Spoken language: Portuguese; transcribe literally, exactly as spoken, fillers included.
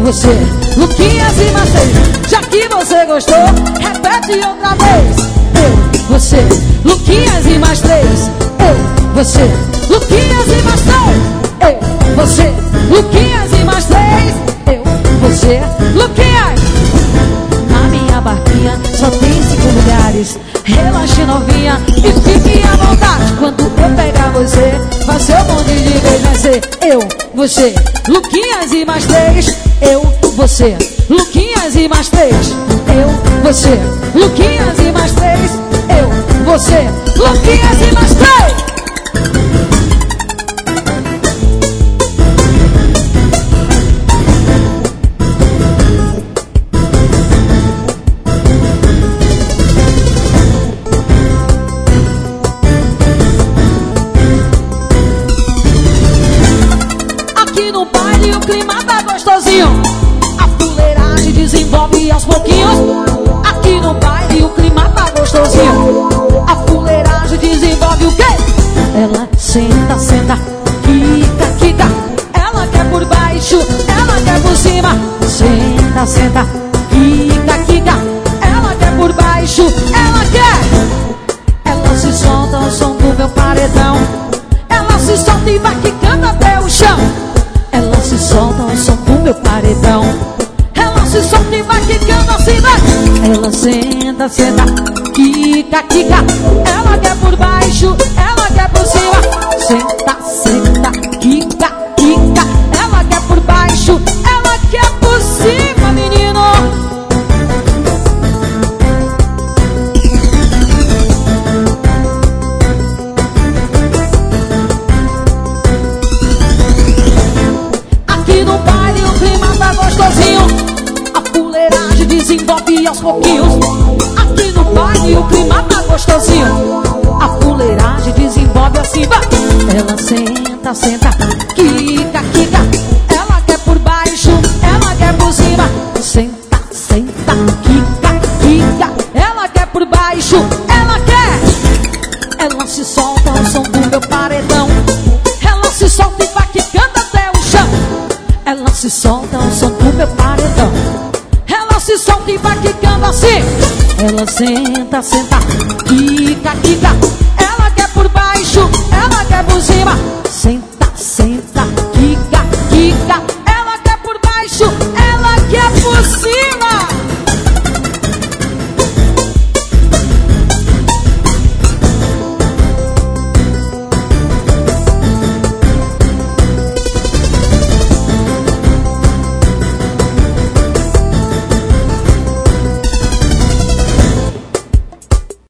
você, Luquinhas e Marcelo. Já que você gostou, repete outra vez. Eu, você, Luquinhas e mais três. Eu, você, Luquinhas e mais três. Eu, você, Luquinhas e mais três. Eu, você, Luquinhas. Na minha barquinha só tem cinco lugares. Relaxe novinha e fique à vontade. Quando eu pegar você, vai ser um monte de vez. Vai ser eu, você, Luquinhas e mais três. Eu, você, Luquinhas e mais três. Eu, você, Luquinhas e mais três. Eu, você, Luquinhas e mais três. A fuleiragem desenvolve aos pouquinhos. Aqui no baile o clima tá gostosinho. A fuleiragem desenvolve o quê? Ela senta, senta, quica, quica. Ela quer por baixo, ela quer por cima. Senta, senta, quica, quica. Ela quer por baixo, ela quer. Ela se solta ao som do meu paredão. Ela se solta e vai quicando até o chão. Ela se solta ao som do meu paredão. Ela se solta e vai quicando assim, vai. Ela senta, senta, quica, quica. Ela quer por baixo, ela quer por cima. Senta, senta, quica, quica. Ela quer por baixo, ela quer por cima, menino. A fuleiragem desenvolve aos pouquinhos. Aqui no baile o clima tá gostosinho. A fuleiragem desenvolve assim, vai. Ela senta, senta, quica, quica. Ela quer por baixo, ela quer por cima. Senta, senta, quica, quica. Ela quer por baixo, ela quer. Ela se solta ao som do meu paredão. Ela se solta e vai quicando até o chão. Ela se solta ao som do meu paredão. Ela se solta e vai quicando assim. Ela senta, senta, quica, quica.